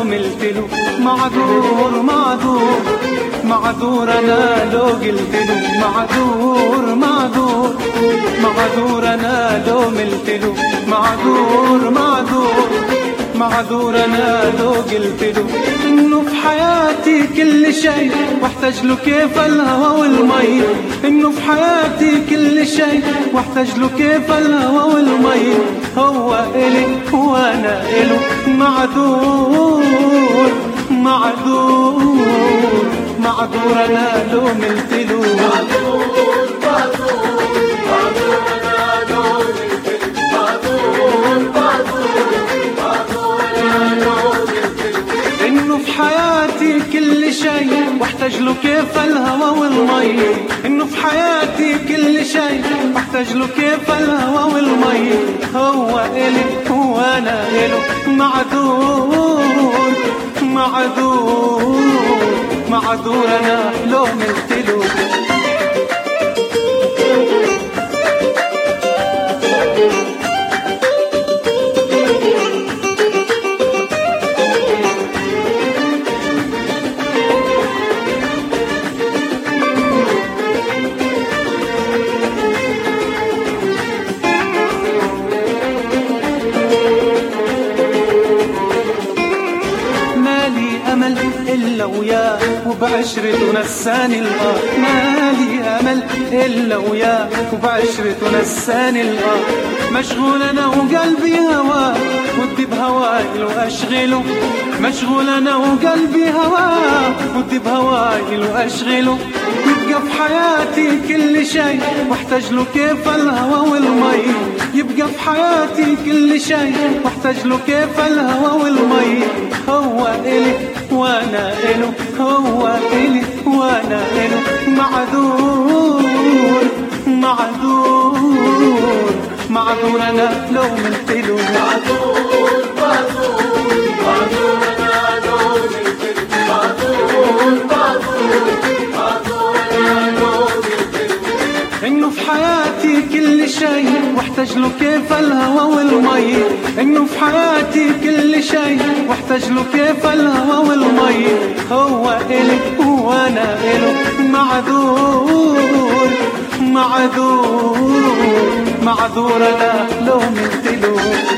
لو ملتله معذور معذور معذور أنا لو قلتله معذور معذور معذور أنا لو ملتله معذور معذور معذور أنا لو قلتله إنه في حياتي كل شيء واحتاج له كيف الهوى والمي إنه في حياتي كل شيء واحتاج له كيف الهوى والمي هو إلي وأنا إله معذور معذور معذور أنا لو ملتله معذور معذور معذور أنا لو ملتله معذور معذور إنه في حياتي كل شيء واحتاج له كيف الهوى والمي إنه في حياتي كل شيء واحتاج له كيف الهوى والمي هو إلي وأنا إله معذور معذور معذور أنا لو ملتله أمل إلا وياه وبعشرته نساني الآه مالي أمل إلا وياه وبعشرته نساني الآه مشغول أنا وقلبي هواه ودي بهواي لو أشغله مشغول أنا وقلبي هواه ودي بهواي لو أشغله يبقى في حياتي كل شيء واحتاج له كيف الهوى والمي يبقى في حياتي كل شيء واحتاج له كيف الهوى والمي هو إلي وأنا إله هو إلي وأنا إله معذور معذور معذور أنا لو ملتله معذور معذور معذور أنا لو ملتله معذور معذور معذور أنا لو ملتله إنه في حياتي كل شيء واحتاج له كيف الهوى والمي إنه في حياتي كل شيء واحتاج له كيف الهوى والمي هو إلي وأنا إله معذور معذور معذور أنا لو ملتله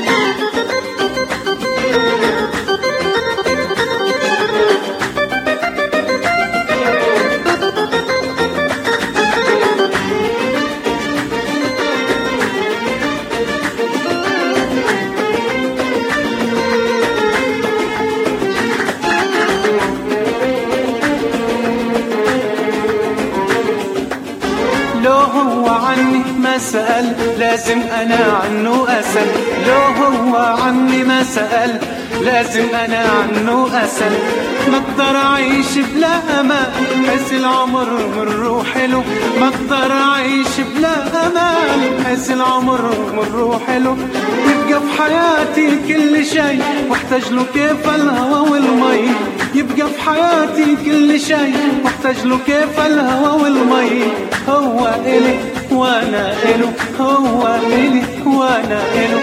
لو هو عني ما سأل لازم أنا عنه أسأل لو هو عني ما سأل لازم أنا عنه أسأل ما اقدر أعيش بلا أمل حس العمر من روحي له ما اقدر أعيش بلا أمل حس العمر من روحي له يبقى في حياتي كل شيء واحتاج له كيف الهوى والمي يبقى في حياتي كل شيء واحتاج له كيف الهوى والمي هو إلي وأنا إله هو إلي وأنا إله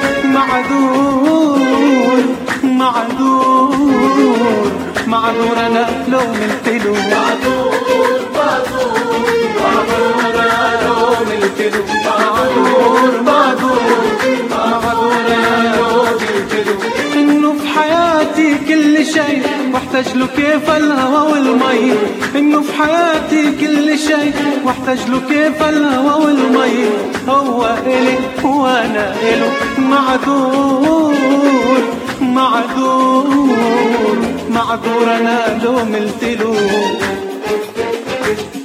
معذور معذور معذور أنا لو ملتله معذور معذور معذور أنا لو ملتله معذور معذور معذور أنا لو ملتله إنه في حياتي كل شيء واحتاج له كيف الهوى والمي إنه في حياتي كل شيء واحتاج له كيف الهوى والمي هو إلي وأنا إله معذور معذور معذور أنا لو ملتله